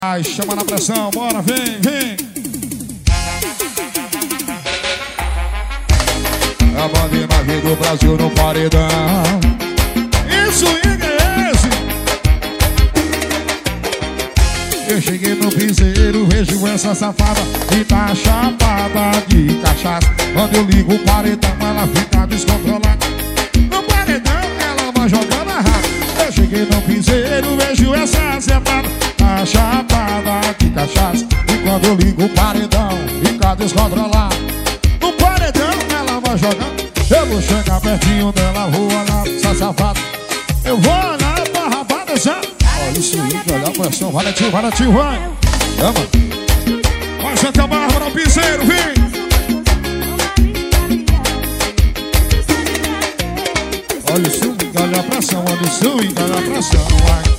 Ai, chama na pressão, bora, vem, vem. É a banda imagem do Brasil no paredão. Isso, é esse. Eu cheguei no piseiro, vejo essa safada e tá chapada de cachaça. Quando eu ligo o paredão, ela fica descontrolada. No paredão, ela vai jogando a rata. Eu cheguei no piseiro, vejo essa safada tá chapada de cachaça. E quando eu ligo o paredão, fica descontrolada. No paredão, ela vai jogando. Eu vou chegar pertinho dela, vou olhar essa safada. Eu vou olhar pra rabada já. Olha isso aí, olha a pressão. Vai, tio, vai. Chama. Vai, Santa Bárbara, o piseiro, vem. Olha o swing, olha a pressão, olha o swing, olha a pressão, vai.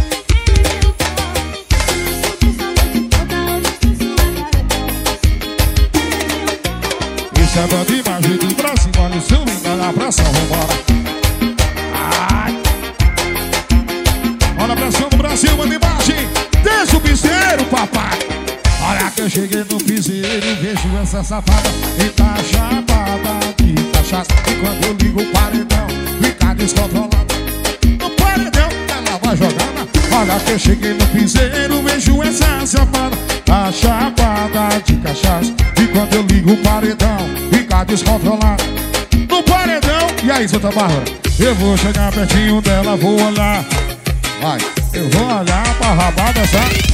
Isso é banda imagem do Brasil, olha o swing, olha a pressão, vambora. Ai. Olha a pressão do Brasil, banda imagem, deixa o piseiro, papai. Olha que eu cheguei no piseiro, vejo essa safada e tá chapada de cachaça. E quando eu ligo o paredão, fica descontrolado. No paredão, ela vai jogando. Olha que eu cheguei no piseiro, vejo essa safada tá chapada de cachaça. E quando eu ligo o paredão, fica descontrolado. No paredão, e aí, Santa Bárbara? Eu vou chegar pertinho dela, vou olhar. Vai, eu vou olhar pra rabada, sabe?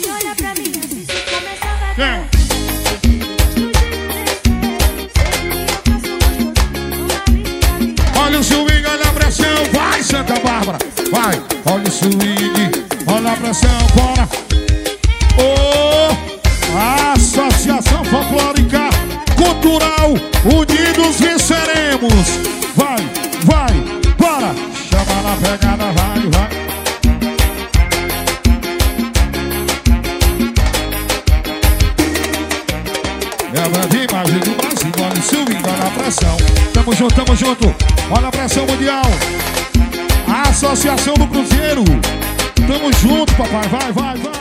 Olha o swing, olha a pressão, vai Santa Bárbara, vai. Olha o swing, olha a pressão, bora. Oh, Associação Folclórica Cultural Unidos Venceremos. Vai, bora. Chama na pegada, vai. É a grande imagem do Brasil, olha o swing, olha a pressão. Tamo junto, olha a pressão mundial. A Associação do Cruzeiro. Tamo junto, papai, vai.